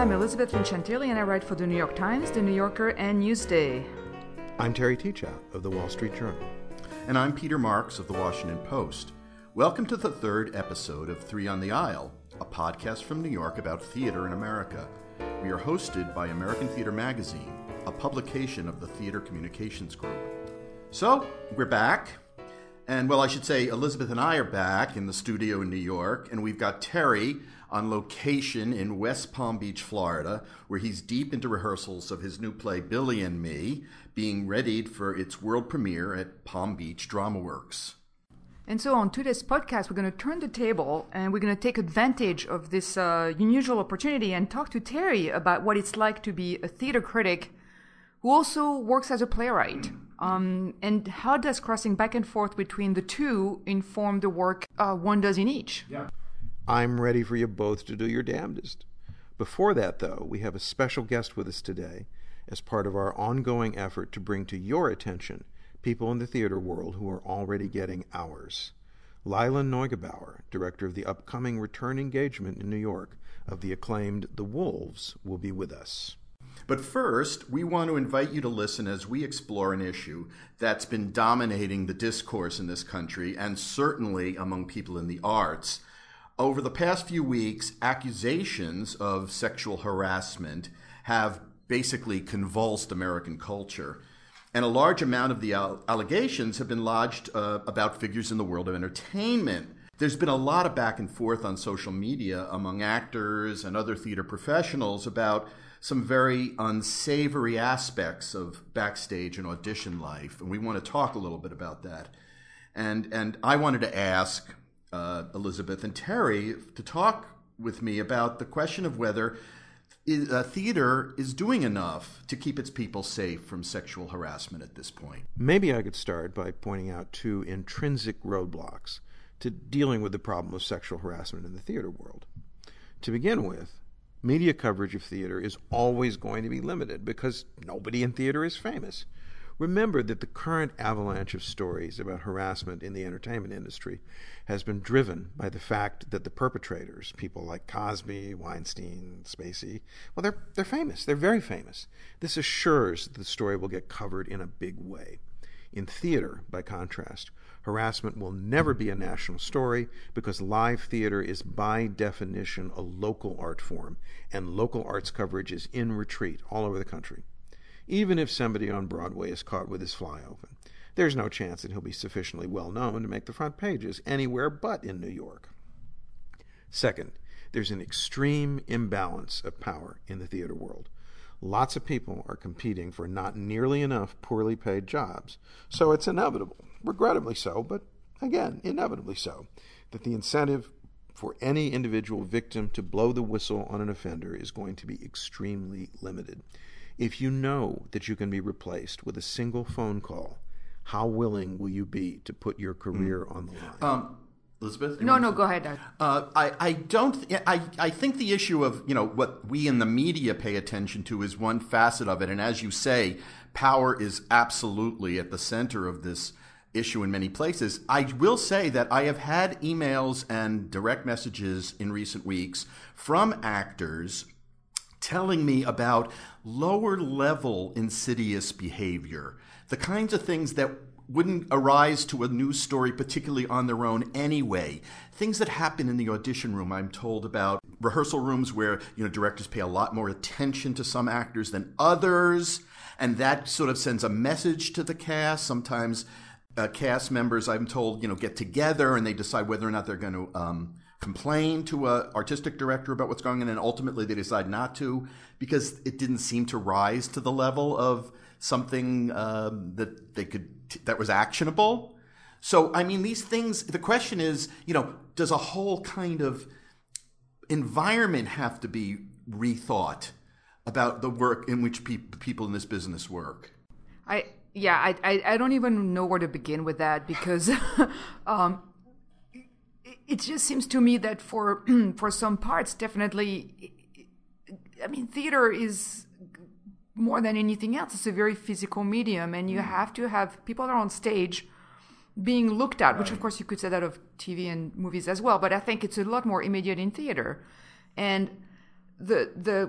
I'm Elizabeth Vincentielli, and I write for The New York Times, The New Yorker, and Newsday. I'm Terry Teachout of The Wall Street Journal. And I'm Peter Marks of The Washington Post. Welcome to the third episode of Three on the Aisle, a podcast from New York about theater in America. We are hosted by American Theater Magazine, a publication of the Theater Communications Group. So, we're back. And, well, I should say Elizabeth and I are back in the studio in New York, and we've got Terry on location in West Palm Beach, Florida, where he's deep into rehearsals of his new play, Billy and Me, being readied for its world premiere at Palm Beach Drama Works. And so on today's podcast, we're going to turn the table and we're going to take advantage of this unusual opportunity and talk to Terry about what it's like to be a theater critic who also works as a playwright. And how does crossing back and forth between the two inform the work one does in each? Yeah. I'm ready for you both to do your damnedest. Before that, though, we have a special guest with us today as part of our ongoing effort to bring to your attention people in the theater world who are already getting ours. Lila Neugebauer, director of the upcoming return engagement in New York of the acclaimed The Wolves, will be with us. But first, we want to invite you to listen as we explore an issue that's been dominating the discourse in this country and certainly among people in the arts. Over the past few weeks, accusations of sexual harassment have basically convulsed American culture. And a large amount of the allegations have been lodged about figures in the world of entertainment. There's been a lot of back and forth on social media among actors and other theater professionals about some very unsavory aspects of backstage and audition life, and we want to talk a little bit about that. And I wanted to ask Elizabeth and Terry to talk with me about the question of whether theater is doing enough to keep its people safe from sexual harassment at this point. Maybe I could start by pointing out two intrinsic roadblocks to dealing with the problem of sexual harassment in the theater world. To begin with, media coverage of theater is always going to be limited because nobody in theater is famous. Remember that the current avalanche of stories about harassment in the entertainment industry has been driven by the fact that the perpetrators, people like Cosby, Weinstein, Spacey, well, they're famous. They're very famous. This assures that the story will get covered in a big way. In theater, by contrast, harassment will never be a national story because live theater is by definition a local art form, and local arts coverage is in retreat all over the country. Even if somebody on Broadway is caught with his fly open, there's no chance that he'll be sufficiently well known to make the front pages anywhere but in New York. Second, there's an extreme imbalance of power in the theater world. Lots of people are competing for not nearly enough poorly paid jobs, so it's inevitable, regrettably so, but again, inevitably so, that the incentive for any individual victim to blow the whistle on an offender is going to be extremely limited. If you know that you can be replaced with a single phone call, how willing will you be to put your career on the line? Elizabeth? No, go ahead. I think the issue of, what we in the media pay attention to is one facet of it. And as you say, power is absolutely at the center of this issue in many places. I will say that I have had emails and direct messages in recent weeks from actors telling me about lower level insidious behavior, the kinds of things that wouldn't arise to a news story particularly on their own anyway. Things that happen in the audition room. I'm told about rehearsal rooms where directors pay a lot more attention to some actors than others, and that sort of sends a message to the cast. Sometimes cast members, I'm told, get together and they decide whether or not they're going to complain to an artistic director about what's going on, and ultimately they decide not to because it didn't seem to rise to the level of something that was actionable. So, I mean, these things, the question is, does a whole kind of environment have to be rethought about the work in which people in this business work? I don't even know where to begin with that because it just seems to me that for some parts, definitely, I mean, theater is more than anything else. It's a very physical medium, and you have to have people that are on stage being looked at, which of course you could say that of TV and movies as well, but I think it's a lot more immediate in theater. And the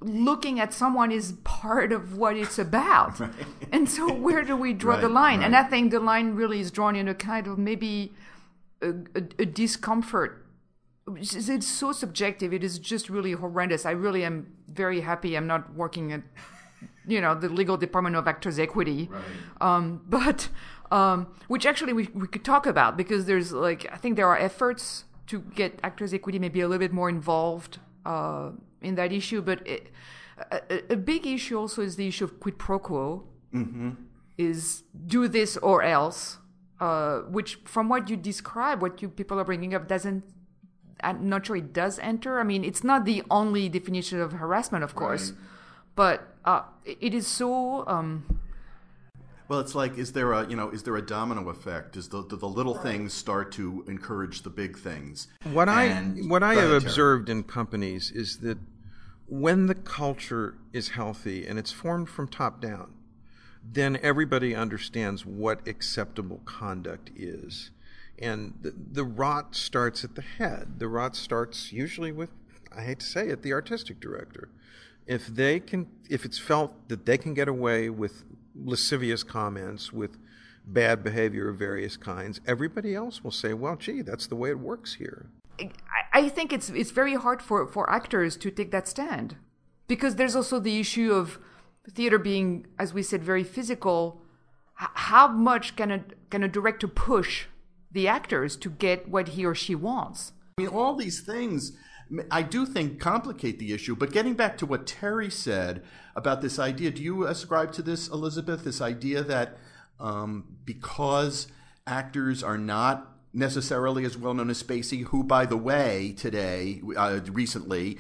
looking at someone is part of what it's about. Right. And so where do we draw the line? Right. And I think the line really is drawn in a kind of maybe a discomfort. It's so subjective. It is just really horrendous. I really am very happy I'm not working at, the legal department of Actors Equity. Right. But which actually we could talk about, because there's I think there are efforts to get Actors Equity maybe a little bit more involved in that issue. But a big issue also is the issue of quid pro quo. Mm-hmm. Is do this or else, which from what you describe, what you people are bringing up I'm not sure it does enter. I mean, it's not the only definition of harassment, of course, right. But it is so. Well, it's like, is there a domino effect? Do the little things start to encourage the big things? What I have observed in companies is that when the culture is healthy and it's formed from top down, then everybody understands what acceptable conduct is. And the rot starts at the head. The rot starts usually with, I hate to say it, the artistic director. If it's felt that they can get away with lascivious comments, with bad behavior of various kinds, everybody else will say, well, gee, that's the way it works here. I think it's very hard for actors to take that stand, because there's also the issue of theater being, as we said, very physical. How much can a director push the actors to get what he or she wants? I mean, all these things, I do think, complicate the issue. But getting back to what Terry said about this idea, do you ascribe to this, Elizabeth, this idea that because actors are not necessarily as well known as Spacey, who, by the way, today, recently,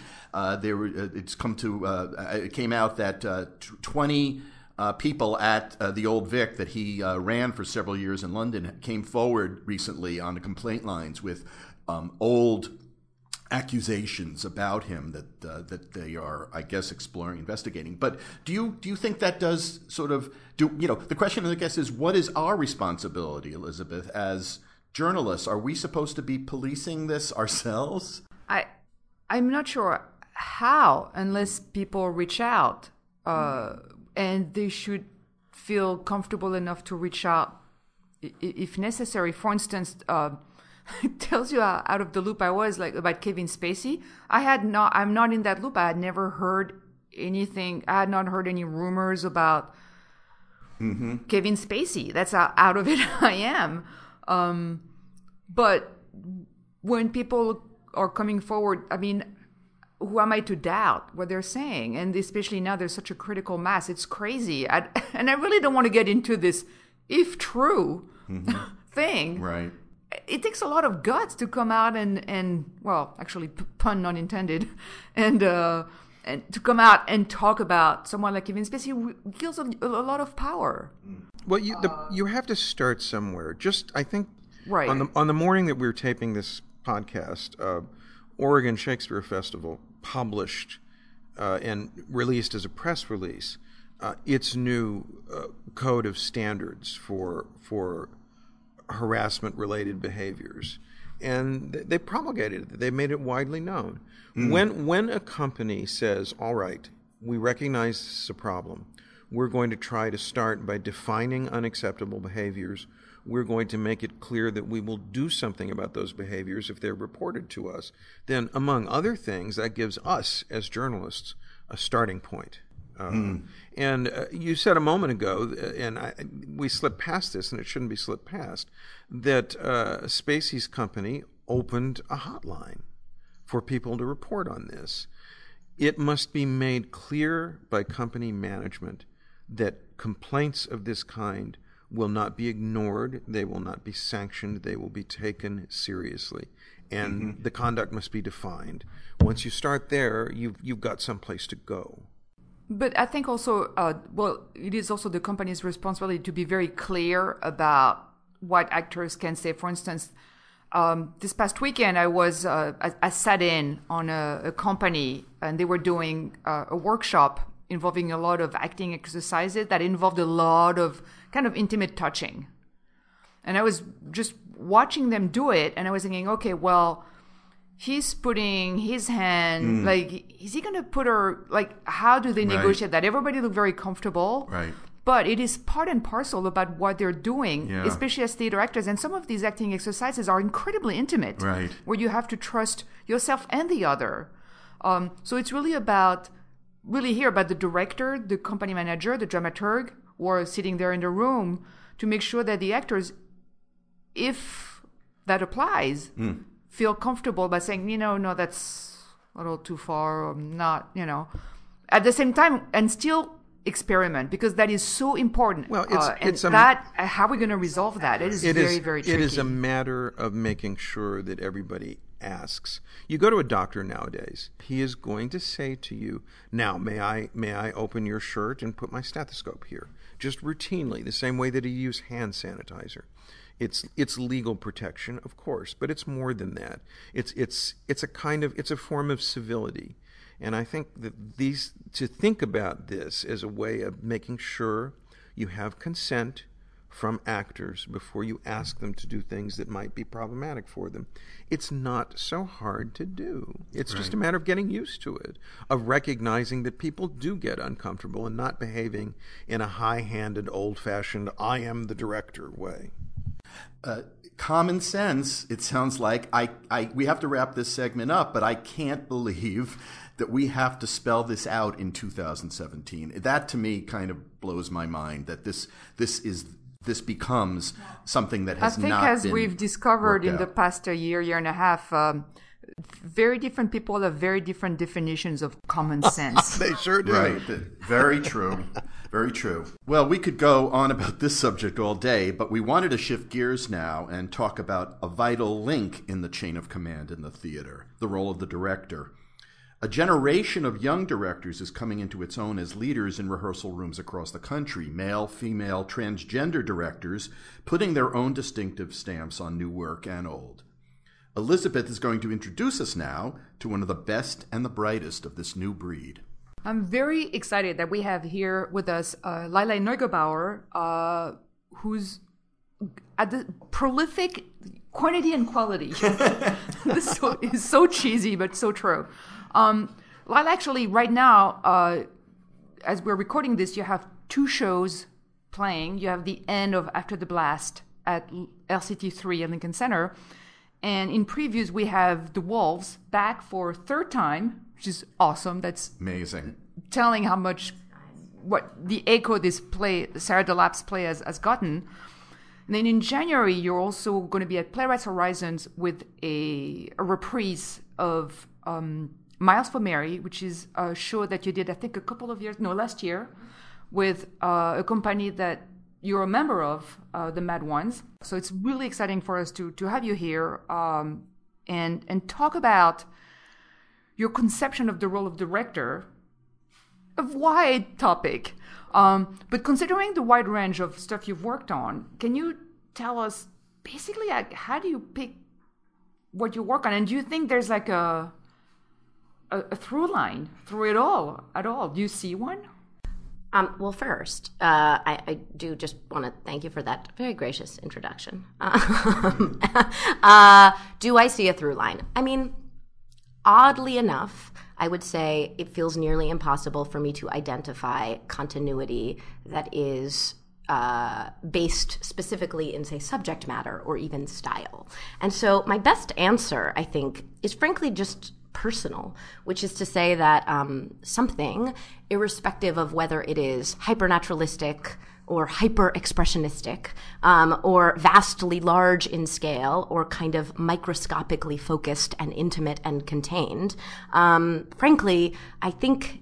it came out that 20 people at the Old Vic that he ran for several years in London came forward recently on the complaint lines with old accusations about him that they are, I guess, investigating. But do you think that does sort of the question, I guess, is what is our responsibility, Elizabeth, as journalists? Are we supposed to be policing this ourselves? I'm not sure how, unless people reach out, and they should feel comfortable enough to reach out if necessary. For instance, it tells you how out of the loop I was about Kevin Spacey. I'm not in that loop. I had never heard anything. I had not heard any rumors about Kevin Spacey. That's how out of it I am. But when people are coming forward, I mean, who am I to doubt what they're saying? And especially now there's such a critical mass. It's crazy. And I really don't want to get into this if true thing. Right. It takes a lot of guts to come out and well, actually, pun not intended, and to come out and talk about someone like Kevin Spacey who wields a lot of power. Well, you have to start somewhere. Just, I think, right. on the morning that we were taping this podcast, Oregon Shakespeare Festival published and released as a press release its new code of standards for harassment-related behaviors, and they promulgated it. They made it widely known. When a company says, all right, we recognize this is a problem, we're going to try to start by defining unacceptable behaviors. We're going to make it clear that we will do something about those behaviors if they're reported to us. Then, among other things, that gives us, as journalists, a starting point. And you said a moment ago, and we slipped past this, and it shouldn't be slipped past, that Spacey's company opened a hotline for people to report on this. It must be made clear by company management that complaints of this kind will not be ignored, they will not be sanctioned, they will be taken seriously. And the conduct must be defined. Once you start there, you've got someplace to go. But I think also, it is also the company's responsibility to be very clear about what actors can say. For instance, this past weekend, I sat in on a company, and they were doing a workshop involving a lot of acting exercises that involved a lot of kind of intimate touching. And I was just watching them do it, and I was thinking, okay, well, he's putting his hand, like, is he going to put her, like, how do they negotiate that? Everybody look very comfortable. Right. But it is part and parcel about what they're doing, Yeah. especially as theater actors. And some of these acting exercises are incredibly intimate, Right. where you have to trust yourself and the other. So it's really about the director, the company manager, the dramaturg, who are sitting there in the room to make sure that the actors, if that applies, feel comfortable by saying, no, that's a little too far, or not, At the same time, and still experiment, because that is so important. Well, how are we going to resolve that? It is very, very tricky. It is a matter of making sure that everybody asks. You go to a doctor nowadays, he is going to say to you, now, may I open your shirt and put my stethoscope here? Just routinely, the same way that he used hand sanitizer. It's legal protection, of course, but it's more than that. It's a form of civility. And I think that to think about this as a way of making sure you have consent from actors before you ask them to do things that might be problematic for them, it's not so hard to do. It's just a matter of getting used to it, of recognizing that people do get uncomfortable and not behaving in a high-handed, old-fashioned, I am the director way. Common sense, it sounds like. We have to wrap this segment up, but I can't believe that we have to spell this out in 2017. That, to me, kind of blows my mind, that this becomes something that has not been I think, as we've discovered in out. the past year and a half, very different people have very different definitions of common sense. They sure do. Right. Very true. Very true. Well, we could go on about this subject all day, but we wanted to shift gears now and talk about a vital link in the chain of command in the theater, the role of the director. A generation of young directors is coming into its own as leaders in rehearsal rooms across the country, male, female, transgender directors putting their own distinctive stamps on new work and old. Elizabeth is going to introduce us now to one of the best and the brightest of this new breed. I'm very excited that we have here with us Lila Neugebauer, who's at the prolific quantity and quality. This is so cheesy, but so true. Lila, actually, right now, as we're recording this, you have 2 shows playing. You have the end of After the Blast at LCT3 at Lincoln Center. And in previews, we have The Wolves back for a 3rd time, which is awesome. That's amazing. Telling how much, what the echo this play, Sarah Delap's play has gotten. And then in January, you're also going to be at Playwrights Horizons with a reprise of Miles for Mary, which is a show that you did, I think, last year, with a company that you're a member of, the Mad Ones. So it's really exciting for us to have you here and talk about your conception of the role of director, a wide topic. But considering the wide range of stuff you've worked on, can you tell us basically how do you pick what you work on? And do you think there's like a through line through it all at all? Do you see one? Well, first, I do just want to thank you for that very gracious introduction. Do I see a through line? I mean, oddly enough, I would say it feels nearly impossible for me to identify continuity that is based specifically in, say, subject matter or even style. And so my best answer, I think, is frankly just personal, which is to say that something, irrespective of whether it is hypernaturalistic or hyper-expressionistic, or vastly large in scale, or kind of microscopically focused and intimate and contained, frankly, I think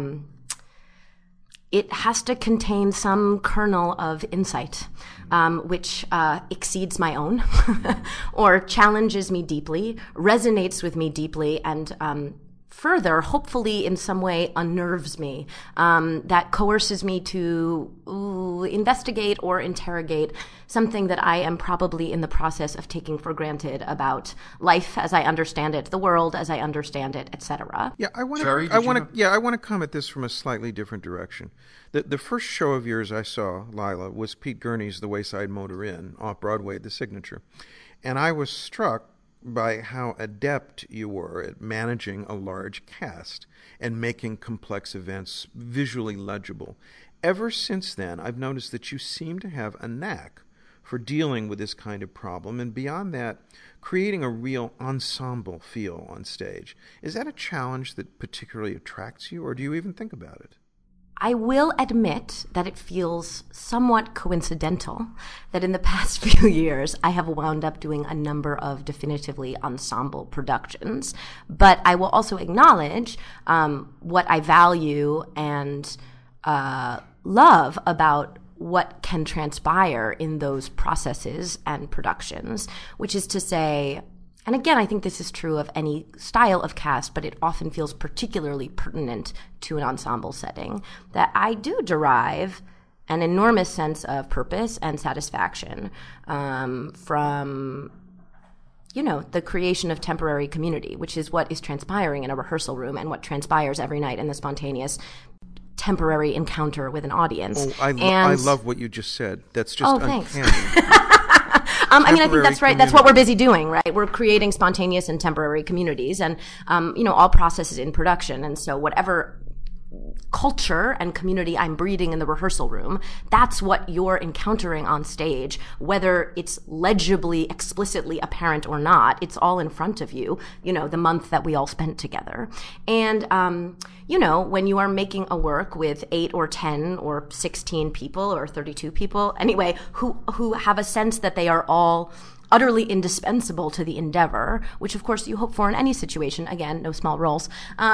it has to contain some kernel of insight, which exceeds my own, or challenges me deeply, resonates with me deeply, and further, hopefully in some way unnerves me, that coerces me to investigate or interrogate something that I am probably in the process of taking for granted about life as I understand it, the world as I understand it, etc. Yeah, I want to comment this from a slightly different direction. The first show of yours I saw, Lila, was Pete Gurney's The Wayside Motor Inn, off Broadway at the Signature. And I was struck by how adept you were at managing a large cast and making complex events visually legible. Ever since then, I've noticed that you seem to have a knack for dealing with this kind of problem, and beyond that, creating a real ensemble feel on stage. Is that a challenge that particularly attracts you, or do you even think about it? I will admit that it feels somewhat coincidental that in the past few years I have wound up doing a number of definitively ensemble productions. But I will also acknowledge what I value and love about what can transpire in those processes and productions, which is to say, and again, I think this is true of any style of cast, but it often feels particularly pertinent to an ensemble setting, that I do derive an enormous sense of purpose and satisfaction from, the creation of temporary community, which is what is transpiring in a rehearsal room and what transpires every night in the spontaneous temporary encounter with an audience. Oh, I love what you just said. That's just uncanny. I think that's right. That's what we're busy doing, right? We're creating spontaneous and temporary communities and, all processes in production. And so whatever culture and community I'm breeding in the rehearsal room, that's what you're encountering on stage, whether it's legibly, explicitly apparent or not. It's all in front of you, the month that we all spent together. And, when you are making a work with 8 or 10 or 16 people or 32 people, anyway, who have a sense that they are all utterly indispensable to the endeavor, which of course you hope for in any situation. Again, no small roles.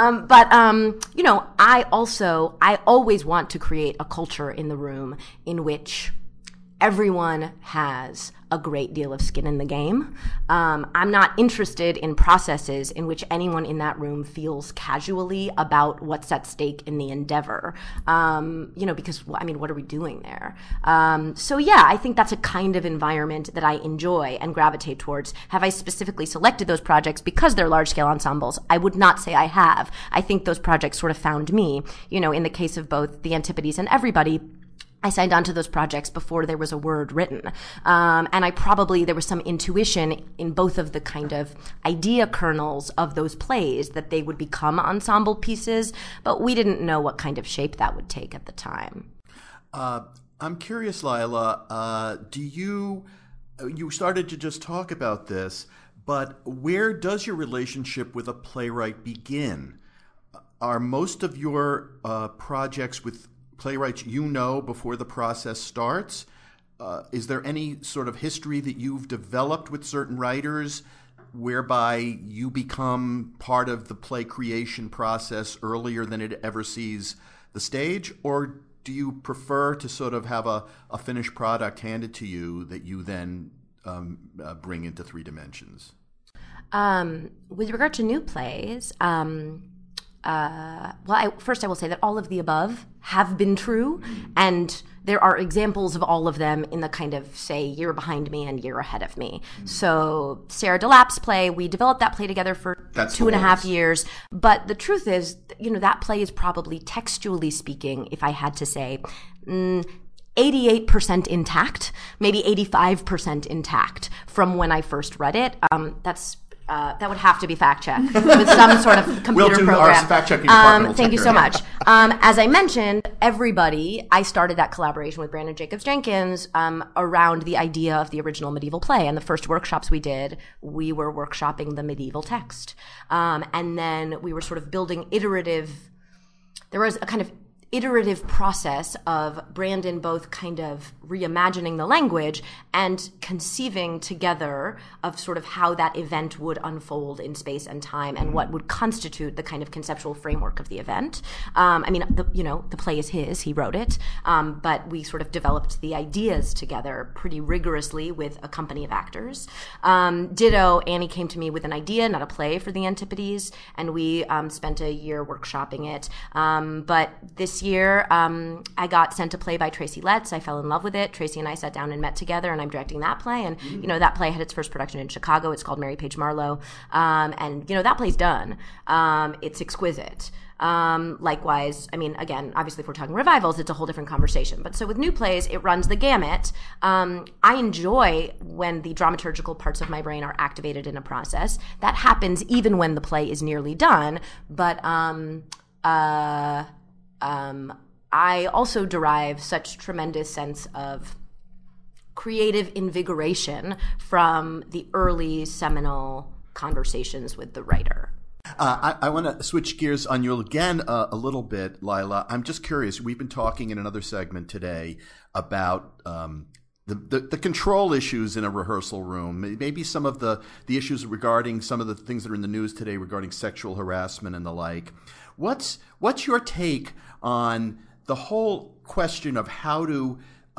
I always want to create a culture in the room in which everyone has a great deal of skin in the game. I'm not interested in processes in which anyone in that room feels casually about what's at stake in the endeavor. Because, what are we doing there? I think that's a kind of environment that I enjoy and gravitate towards. Have I specifically selected those projects because they're large-scale ensembles? I would not say I have. I think those projects sort of found me. In the case of both The Antipodes and Everybody, I signed on to those projects before there was a word written. There was some intuition in both of the kind of idea kernels of those plays that they would become ensemble pieces, but we didn't know what kind of shape that would take at the time. I'm curious, Lila, you started to just talk about this, but where does your relationship with a playwright begin? Are most of your projects with playwrights before the process starts? Is there any sort of history that you've developed with certain writers whereby you become part of the play creation process earlier than it ever sees the stage? Or do you prefer to sort of have a finished product handed to you that you then bring into 3 dimensions? With regard to new plays, first I will say that all of the above have been true, and there are examples of all of them in the kind of, say, year behind me and year ahead of me. So Sarah DeLapp's play, we developed that play together for 2.5 years. But the truth is, that play is probably, textually speaking, if I had to say, 88% intact, maybe 85% intact from when I first read it. That would have to be fact-checked with some sort of computer program. Our fact-checking department. Thank you so much. As I mentioned, I started that collaboration with Brandon Jacobs Jenkins around the idea of the original medieval play. And the first workshops we did, we were workshopping the medieval text. And then we were sort of building there was a kind of iterative process of Brandon both kind of reimagining the language and conceiving together of sort of how that event would unfold in space and time and what would constitute the kind of conceptual framework of the event. The play is his, he wrote it, but we sort of developed the ideas together pretty rigorously with a company of actors. Ditto, Annie came to me with an idea, not a play, for The Antipodes, and we spent a year workshopping it. But this this year, I got sent a play by Tracy Letts. I fell in love with it. Tracy and I sat down and met together, and I'm directing that play. And, that play had its first production in Chicago. It's called Mary Page Marlowe. And, that play's done. It's exquisite. Likewise, again, obviously if we're talking revivals, it's a whole different conversation. But so with new plays, it runs the gamut. I enjoy when the dramaturgical parts of my brain are activated in a process. That happens even when the play is nearly done. But I also derive such tremendous sense of creative invigoration from the early seminal conversations with the writer. I want to switch gears on you again a little bit, Lila. I'm just curious. We've been talking in another segment today about the control issues in a rehearsal room, maybe some of the issues regarding some of the things that are in the news today regarding sexual harassment and the like. What's your take on the whole question of how to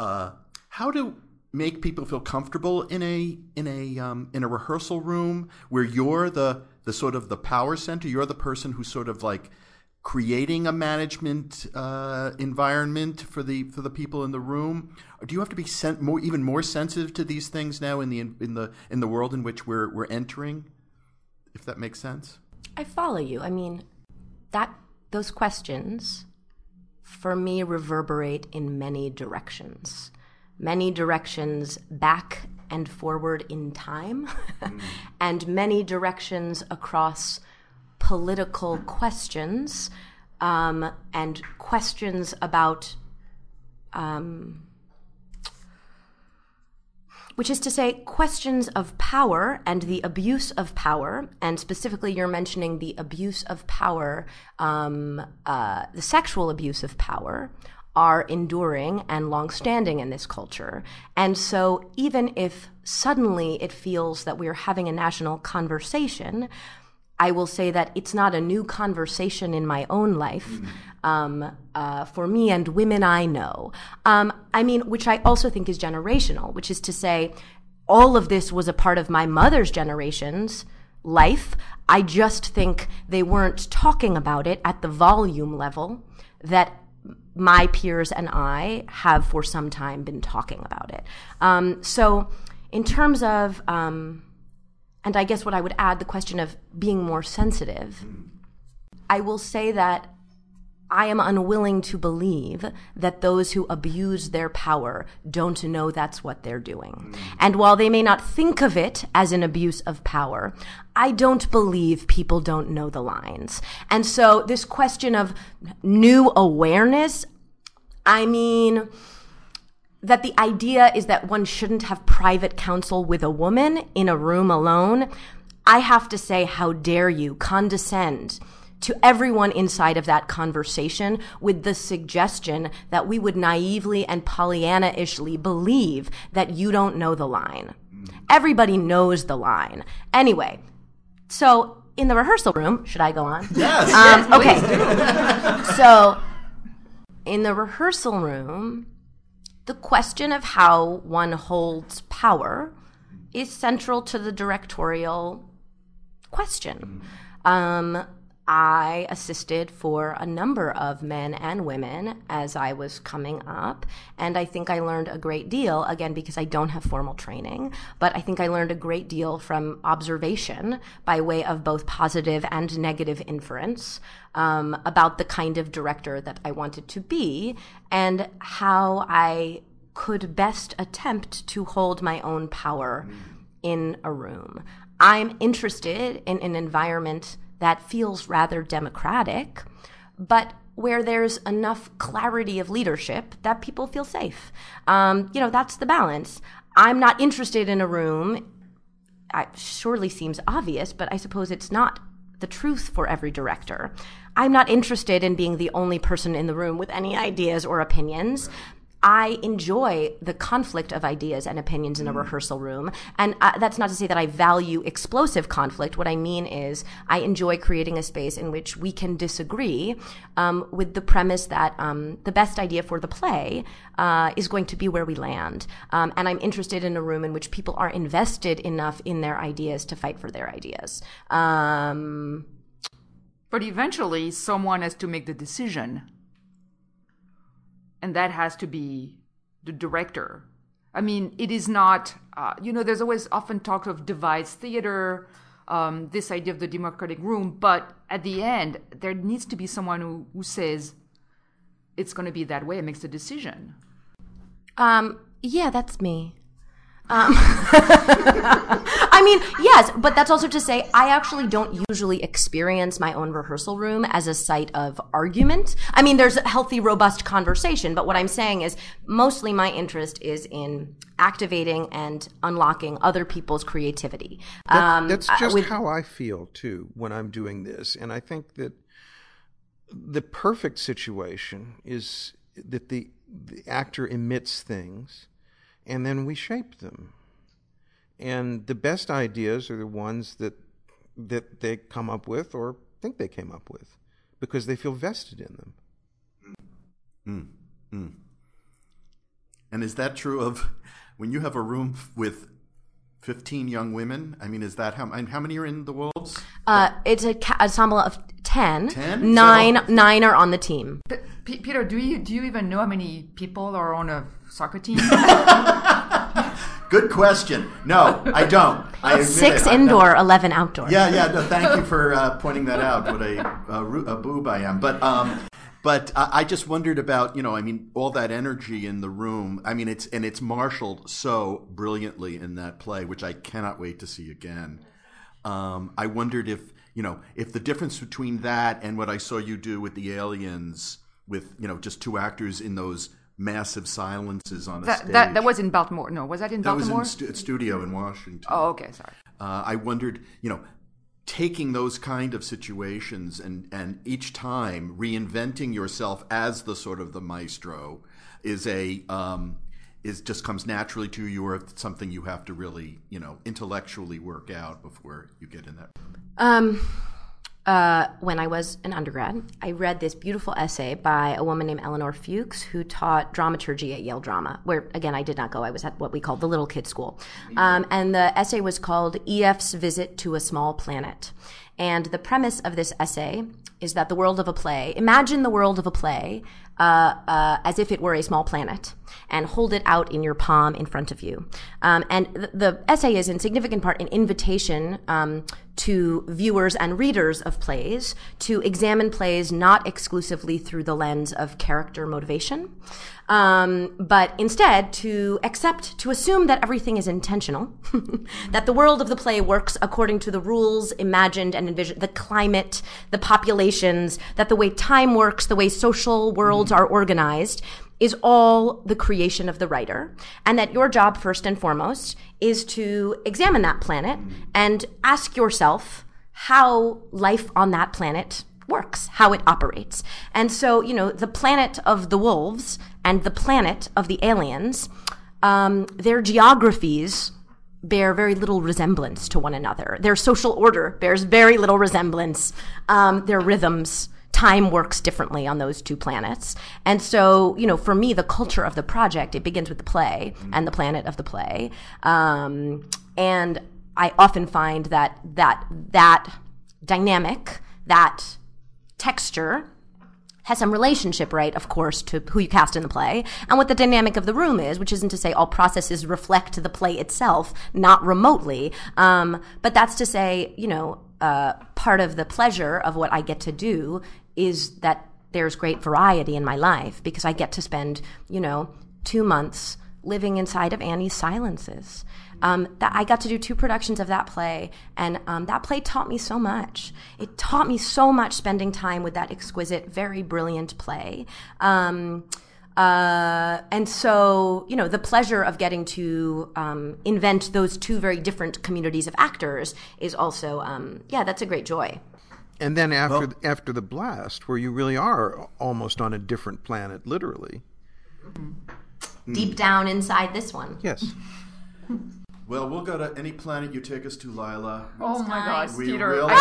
make people feel comfortable in a rehearsal room where you're the sort of the power center, you're the person who's sort of like creating a management environment for the people in the room? Or do you have to be even more sensitive to these things now in the world in which we're entering? If that makes sense. I follow you. Those questions for me reverberate in many directions back and forward in time, and many directions across political questions, and questions about, which is to say, questions of power and the abuse of power, and specifically you're mentioning the abuse of power, the sexual abuse of power, are enduring and long-standing in this culture. And so even if suddenly it feels that we're having a national conversation, I will say that it's not a new conversation in my own life, for me and women I know. Which I also think is generational, which is to say, all of this was a part of my mother's generation's life. I just think they weren't talking about it at the volume level that my peers and I have for some time been talking about it. So in terms of, and I guess what I would add, the question of being more sensitive, I will say that I am unwilling to believe that those who abuse their power don't know that's what they're doing. And while they may not think of it as an abuse of power, I don't believe people don't know the lines. And so this question of new awareness, that the idea is that one shouldn't have private counsel with a woman in a room alone, I have to say, how dare you condescend to everyone inside of that conversation with the suggestion that we would naively and Pollyanna-ishly believe that you don't know the line. Everybody knows the line. Anyway, so in the rehearsal room, should I go on? Yes. Okay. So in the rehearsal room, the question of how one holds power is central to the directorial question. I assisted for a number of men and women as I was coming up, and I think I learned a great deal, again, because I don't have formal training, but I think I learned a great deal from observation by way of both positive and negative inference about the kind of director that I wanted to be and how I could best attempt to hold my own power in a room. I'm interested in an environment that feels rather democratic, but where there's enough clarity of leadership that people feel safe. That's the balance. I'm not interested in a room, it surely seems obvious, but I suppose it's not the truth for every director. I'm not interested in being the only person in the room with any ideas or opinions. I enjoy the conflict of ideas and opinions in a rehearsal room. And that's not to say that I value explosive conflict. What I mean is I enjoy creating a space in which we can disagree with the premise that the best idea for the play is going to be where we land. And I'm interested in a room in which people are invested enough in their ideas to fight for their ideas. But eventually, someone has to make the decision. and that has to be the director. I mean, it is not, there's always often talk of devised theater, this idea of the democratic room, but at the end, there needs to be someone who says it's going to be that way and makes the decision. Yeah, that's me. I mean, yes, but that's also to say I actually don't usually experience my own rehearsal room as a site of argument. I mean, there's a healthy, robust conversation, but what I'm saying is mostly my interest is in activating and unlocking other people's creativity. That's just how I feel, too, when I'm doing this. And I think that the perfect situation is that the actor emits things and then we shape them. And the best ideas are the ones that they come up with or think they came up with because they feel vested in them. And is that true of when you have a room with 15 young women? I mean, is that how many are in the Wolves? It's an ensemble of 10. 10? Nine are on the team. Peter, do you even know how many people are on a soccer team? Good question. No, I don't. I admit 6 indoor, 11 outdoor. Yeah. No, thank you for pointing that out. What a boob I am. But I just wondered about, all that energy in the room. I mean, it's marshaled so brilliantly in that play, which I cannot wait to see again. I wondered if the difference between that and what I saw you do with the Aliens, with just 2 actors in those massive silences on a stage. That was in Baltimore. No, was that in Baltimore? That was in studio in Washington. Oh, okay, sorry. I wondered, taking those kind of situations and each time reinventing yourself as the sort of the maestro is just comes naturally to you, or something you have to really, intellectually work out before you get in that. When I was an undergrad, I read this beautiful essay by a woman named Eleanor Fuchs, who taught dramaturgy at Yale Drama, where, again, I did not go. I was at what we call the little kid school. And the essay was called E.F.'s Visit to a Small Planet. And the premise of this essay is that the world of a play, imagine the world of a play as if it were a small planet, and hold it out in your palm in front of you. And the essay is in significant part an invitation to viewers and readers of plays to examine plays not exclusively through the lens of character motivation, but instead to assume that everything is intentional, that the world of the play works according to the rules imagined and envisioned, the climate, the populations, that the way time works, the way social worlds are organized, is all the creation of the writer, and that your job, first and foremost, is to examine that planet and ask yourself how life on that planet works, how it operates. And so, the planet of the wolves and the planet of the aliens, their geographies bear very little resemblance to one another. Their social order bears very little resemblance. Their rhythms, time works differently on those 2 planets. And so, for me, the culture of the project, it begins with the play and the planet of the play. And I often find that dynamic, that texture has some relationship, right, of course, to who you cast in the play and what the dynamic of the room is, which isn't to say all processes reflect the play itself, not remotely. But that's to say, part of the pleasure of what I get to do is that there's great variety in my life because I get to spend, 2 months living inside of Annie's silences. That I got to do 2 productions of that play, and that play taught me so much. It taught me so much spending time with that exquisite, very brilliant play. And so, the pleasure of getting to invent those 2 very different communities of actors is also, that's a great joy. And then after the blast, where you really are almost on a different planet, literally. Deep down inside this one. Yes. Well, we'll go to any planet you take us to, Lila. Oh my God, We Peter! really-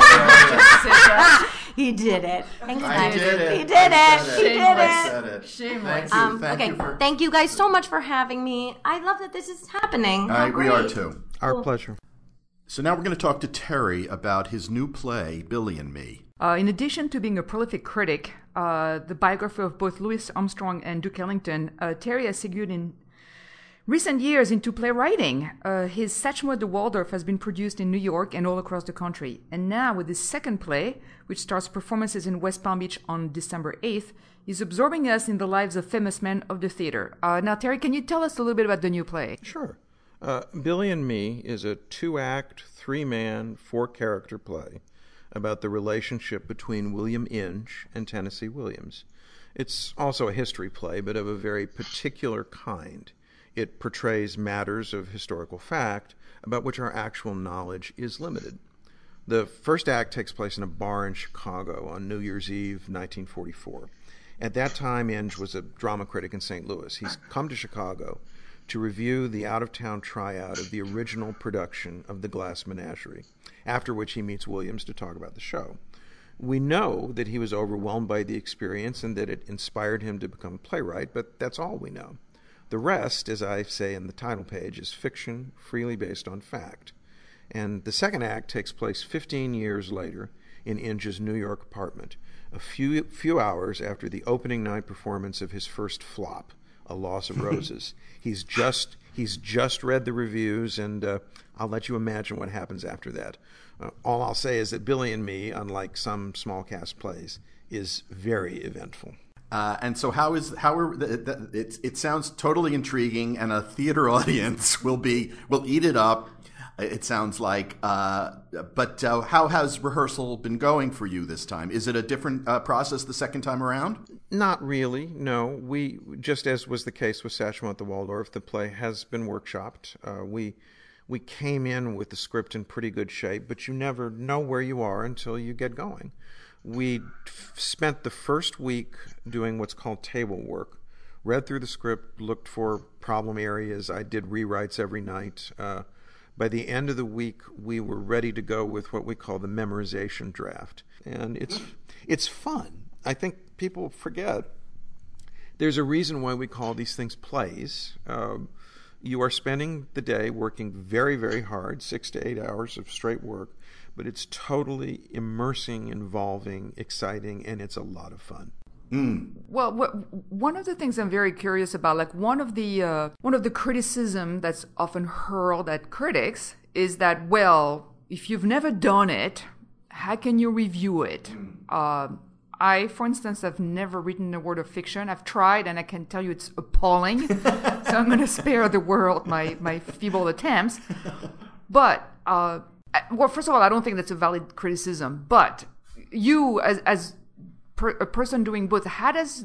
He did it. Thanks, I guys. did it. He did I it. said He did I it. said it. Shameless. Thank you for... Thank you guys so much for having me. I love that this is happening. All right, we are too. Our pleasure. So now we're going to talk to Terry about his new play, Billy and Me. In addition to being a prolific critic, the biographer of both Louis Armstrong and Duke Ellington, Terry has segued in recent years into playwriting. His Satchmo the Waldorf has been produced in New York and all across the country. And now with his second play, which starts performances in West Palm Beach on December 8th, he's absorbing us in the lives of famous men of the theater. Now, Terry, can you tell us a little bit about the new play? Sure. Billy and Me is a 2-act, 3-man, 4-character play about the relationship between William Inge and Tennessee Williams. It's also a history play, but of a very particular kind. It portrays matters of historical fact about which our actual knowledge is limited. The first act takes place in a bar in Chicago on New Year's Eve, 1944. At that time, Inge was a drama critic in St. Louis. He's come to Chicago to review the out-of-town tryout of the original production of The Glass Menagerie, after which he meets Williams to talk about the show. We know that he was overwhelmed by the experience and that it inspired him to become a playwright, but that's all we know. The rest, as I say in the title page, is fiction freely based on fact. And the second act takes place 15 years later in Inge's New York apartment, a few hours after the opening night performance of his first flop, A Loss of Roses. He's just read the reviews, and I'll let you imagine what happens after that. All I'll say is that Billy and Me, unlike some small cast plays, is very eventful. And so it sounds totally intriguing, and a theater audience will eat it up. It sounds like, but how has rehearsal been going for you this time? Is it a different process the second time around? Not really, no. We, just as was the case with Satchmo at the Waldorf, the play has been workshopped. We came in with the script in pretty good shape, but you never know where you are until you get going. We spent the first week doing what's called table work, read through the script, looked for problem areas. I did rewrites every night. By the end of the week, we were ready to go with what we call the memorization draft. And it's fun. I think people forget there's a reason why we call these things plays. You are spending the day working very, very hard, 6 to 8 hours of straight work, but it's totally immersing, involving, exciting, and it's a lot of fun. Well, one of the things I'm very curious about, like one of the criticism that's often hurled at critics is that, well, if you've never done it, how can you review it? I, for instance, have never written a word of fiction. I've tried, and I can tell you it's appalling. So I'm going to spare the world my feeble attempts. But, well, first of all, I don't think that's a valid criticism. But you, as a person doing both, how does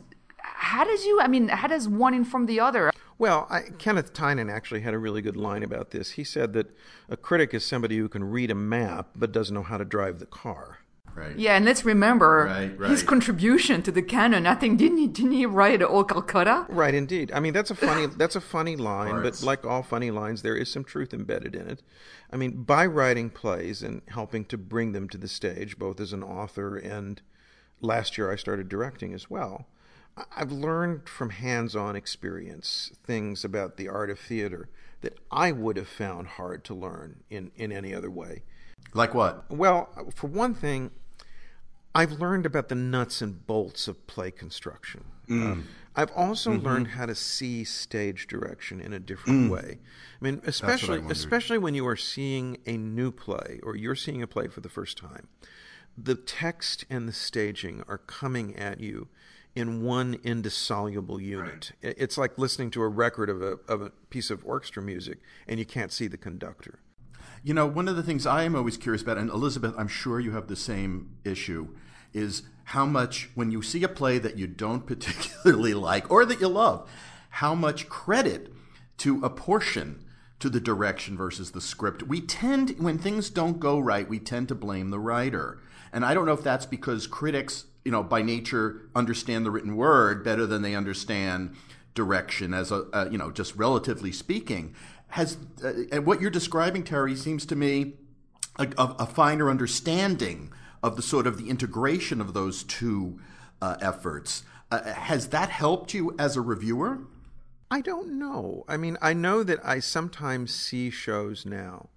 one inform the other? Well, Kenneth Tynan actually had a really good line about this. He said that a critic is somebody who can read a map but doesn't know how to drive the car. Right. Yeah, and let's remember his right. contribution to the canon. I think didn't he write Old Calcutta? Right, indeed. I mean, that's a funny line, Parts. but like all funny lines, there is some truth embedded in it. I mean, by writing plays and helping to bring them to the stage, both as an author and last year I started directing as well, I've learned from hands-on experience things about the art of theater that I would have found hard to learn in any other way. Like what? Well, for one thing, I've learned about the nuts and bolts of play construction. I've also learned how to see stage direction in a different way. I mean, especially when you are seeing a new play or you're seeing a play for the first time. The text and the staging are coming at you in one indissoluble unit. Right. It's like listening to a record of a piece of orchestra music and you can't see the conductor. You know, one of the things I am always curious about, and Elizabeth, I'm sure you have the same issue, is how much, when you see a play that you don't particularly like or that you love, how much credit to apportion to the direction versus the script. We tend, when things don't go right, we tend to blame the writer. And I don't know if that's because critics, you know, by nature understand the written word better than they understand direction as just relatively speaking. What you're describing, Terry, seems to me a finer understanding of the sort of the integration of those two efforts. Has that helped you as a reviewer? I don't know. I mean, I know that I sometimes see shows now,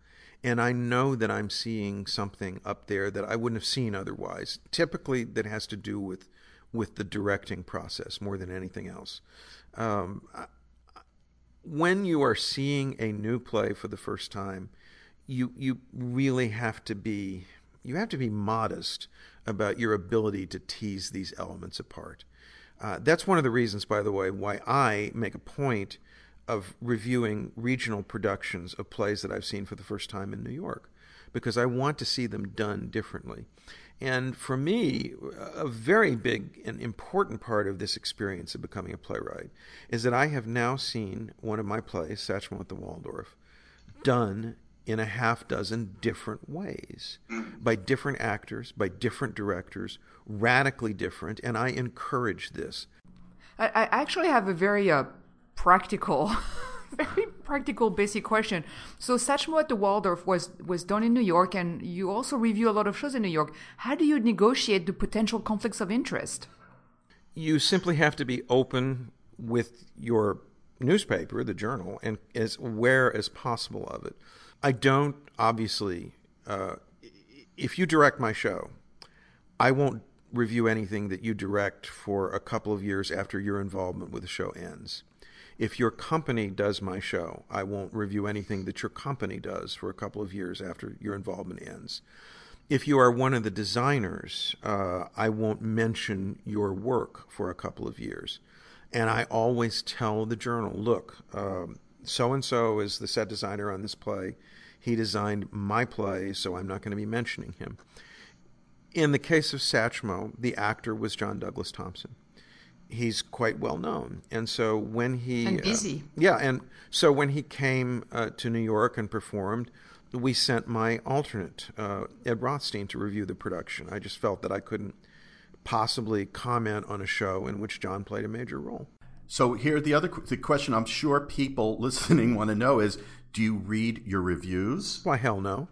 And I know that I'm seeing something up there that I wouldn't have seen otherwise. Typically, that has to do with the directing process more than anything else. When you are seeing a new play for the first time, you really have to be modest about your ability to tease these elements apart. That's one of the reasons, by the way, why I make a point of reviewing regional productions of plays that I've seen for the first time in New York, because I want to see them done differently. And for me, a very big and important part of this experience of becoming a playwright is that I have now seen one of my plays, Satchmo at the Waldorf, done in a half dozen different ways, by different actors, by different directors, radically different, and I encourage this. I actually have a very practical, very practical basic question. So Satchmo at the Waldorf was done in New York, and you also review a lot of shows in New York. How do you negotiate the potential conflicts of interest? You simply have to be open with your newspaper, the Journal, and as aware as possible of it. I don't, obviously, if you direct my show, I won't review anything that you direct for a couple of years after your involvement with the show ends. If your company does my show, I won't review anything that your company does for a couple of years after your involvement ends. If you are one of the designers, I won't mention your work for a couple of years. And I always tell the Journal, look, so-and-so is the set designer on this play. He designed my play, so I'm not going to be mentioning him. In the case of Satchmo, the actor was John Douglas Thompson. He's quite well known, and so when he and busy, and so when he came to New York and performed, we sent my alternate Ed Rothstein to review the production. I just felt that I couldn't possibly comment on a show in which John played a major role. So here, the question I'm sure people listening want to know is: do you read your reviews? Why, hell no.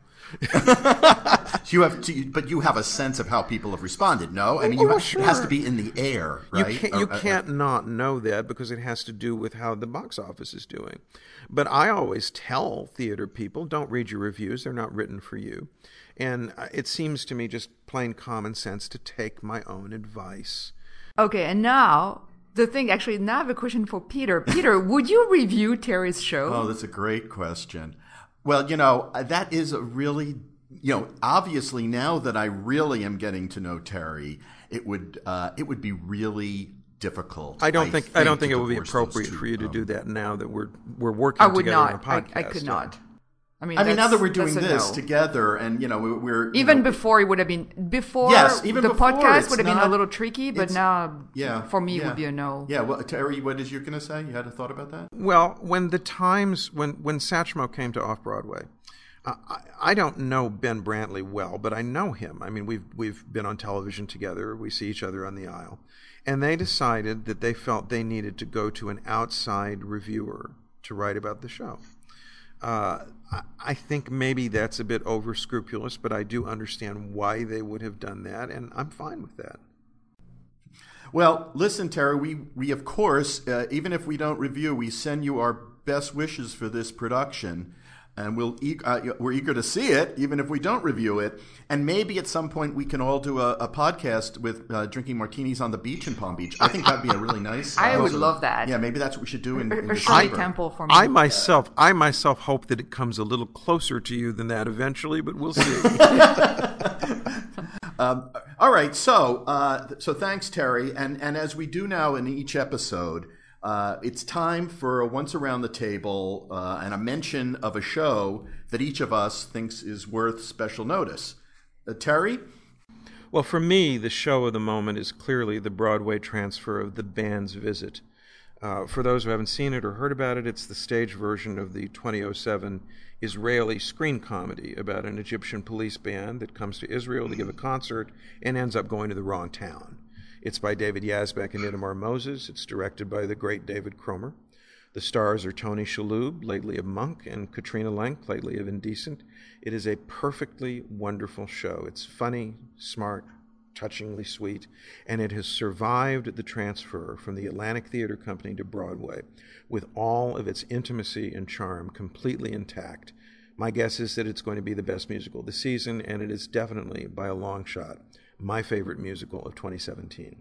But you have a sense of how people have responded. No, I mean, sure. It has to be in the air, right? You can't not know that, because it has to do with how the box office is doing. But I always tell theater people, don't read your reviews; they're not written for you. And it seems to me just plain common sense to take my own advice. Okay, and now I have a question for Peter. Peter, would you review Terry's show? Oh, that's a great question. Well, that is a really, obviously now that I really am getting to know Terry, it would be really difficult. I don't think it would be appropriate for you to do that now that we're working together on a podcast. I could not. I mean, now that we're doing this together, and we're even before it would have been even the podcast would have been a little tricky, but now for me it would be a no. Yeah, well, Terry, what is you going to say? You had a thought about that? Well, when Satchmo came to Off Broadway, I don't know Ben Brantley well, but I know him. I mean, we've been on television together. We see each other on the aisle, and they decided that they felt they needed to go to an outside reviewer to write about the show. I think maybe that's a bit over-scrupulous, but I do understand why they would have done that, and I'm fine with that. Well, listen, Terry, we of course, even if we don't review, we send you our best wishes for this production, and we're eager to see it, even if we don't review it. And maybe at some point we can all do a podcast with drinking martinis on the beach in Palm Beach. I think that'd be a really nice. I would love that. Yeah, maybe that's what we should do in the Shirley Temple for me. I myself hope that it comes a little closer to you than that eventually, but we'll see. All right, so thanks, Terry, and as we do now in each episode. It's time for a once around the table and a mention of a show that each of us thinks is worth special notice. Terry? Well, for me, the show of the moment is clearly the Broadway transfer of The Band's Visit. For those who haven't seen it or heard about it, it's the stage version of the 2007 Israeli screen comedy about an Egyptian police band that comes to Israel to give a concert and ends up going to the wrong town. It's by David Yazbek and Itamar Moses. It's directed by the great David Cromer. The stars are Tony Shalhoub, lately of Monk, and Katrina Lenk, lately of Indecent. It is a perfectly wonderful show. It's funny, smart, touchingly sweet, and it has survived the transfer from the Atlantic Theater Company to Broadway with all of its intimacy and charm completely intact. My guess is that it's going to be the best musical this season, and it is definitely, by a long shot, my favorite musical of 2017.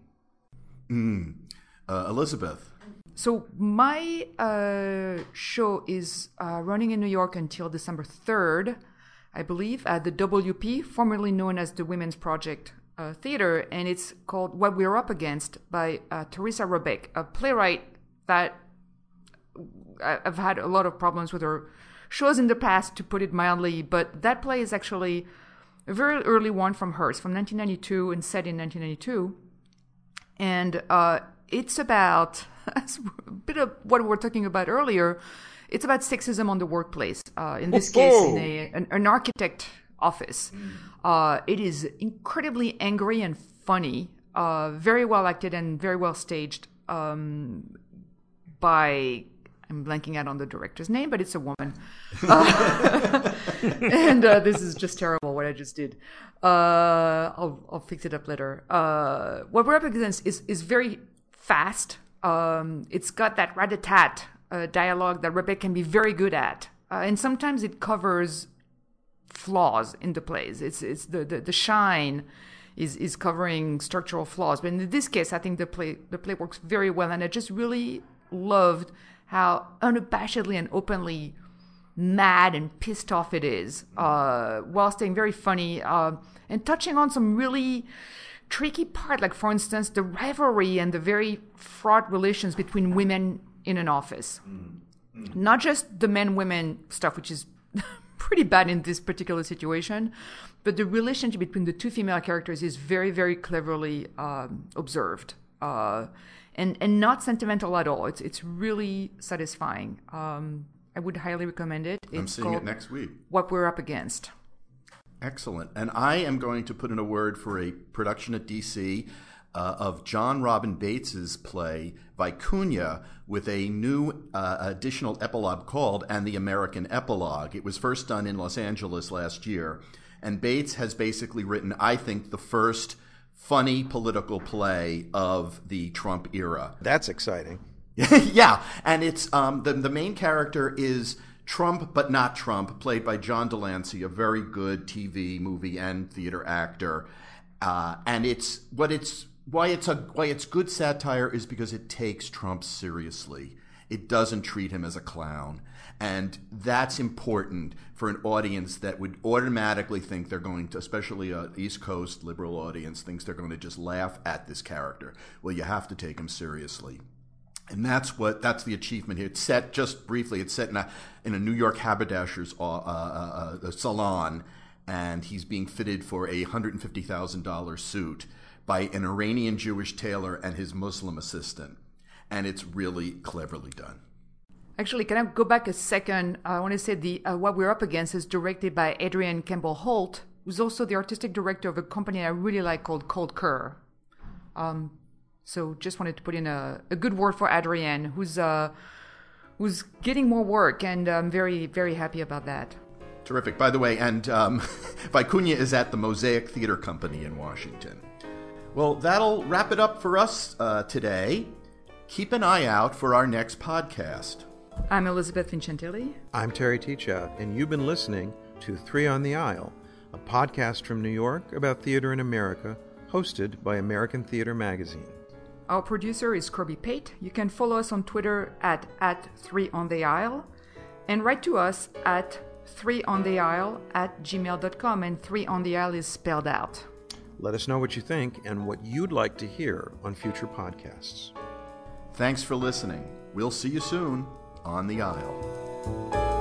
Elizabeth. So my show is running in New York until December 3rd, I believe, at the WP, formerly known as the Women's Project Theater, and it's called What We're Up Against by Teresa Rebeck, a playwright that I've had a lot of problems with her shows in the past, to put it mildly, but that play is actually a very early one from her. It's from 1992 and set in 1992. And it's about a bit of what we were talking about earlier. It's about sexism on the workplace. In this case, in an architect office. It is incredibly angry and funny, very well acted and very well staged by... I'm blanking out on the director's name, but it's a woman. And this is just terrible, what I just did. I'll fix it up later. What we're up against is very fast. It's got that rat-a-tat dialogue that Rebecca can be very good at. And sometimes it covers flaws in the plays. It's the shine is covering structural flaws. But in this case, I think the play works very well. And I just really loved how unabashedly and openly mad and pissed off it is, while staying very funny and touching on some really tricky part, like, for instance, the rivalry and the very fraught relations between women in an office. Not just the men-women stuff, which is pretty bad in this particular situation, but the relationship between the two female characters is very, very cleverly observed. And not sentimental at all. It's really satisfying. I would highly recommend it. I'm seeing it next week. What We're Up Against. Excellent. And I am going to put in a word for a production at DC of John Robin Bates's play Vicuña, with a new additional epilogue called And the American Epilogue. It was first done in Los Angeles last year. And Bates has basically written, I think, the first funny political play of the Trump era. That's exciting. Yeah, and it's the main character is Trump, but not Trump, played by John Delancey, a very good TV, movie, and theater actor. And why it's good satire is because it takes Trump seriously. It doesn't treat him as a clown. And that's important for an audience that would automatically think they're going to, especially an East Coast liberal audience, thinks they're going to just laugh at this character. Well, you have to take him seriously. And that's the achievement here. It's set, just briefly, it's set in a New York haberdasher's salon, and he's being fitted for a $150,000 suit by an Iranian Jewish tailor and his Muslim assistant. And it's really cleverly done. Actually, can I go back a second? I want to say What We're Up Against is directed by Adrienne Campbell Holt, who's also the artistic director of a company I really like called Cold Cur. So just wanted to put in a good word for Adrienne, who's getting more work, and I'm very, very happy about that. Terrific. By the way, and Vicuña is at the Mosaic Theater Company in Washington. Well, that'll wrap it up for us today. Keep an eye out for our next podcast. I'm Elizabeth Vincentelli. I'm Terry Teachout, and you've been listening to Three on the Aisle, a podcast from New York about theater in America, hosted by American Theater Magazine. Our producer is Kirby Pate. You can follow us on Twitter at 3ontheaisle, and write to us at 3ontheaisle@gmail.com, and 3 on the Aisle is spelled out. Let us know what you think and what you'd like to hear on future podcasts. Thanks for listening. We'll see you soon on the aisle.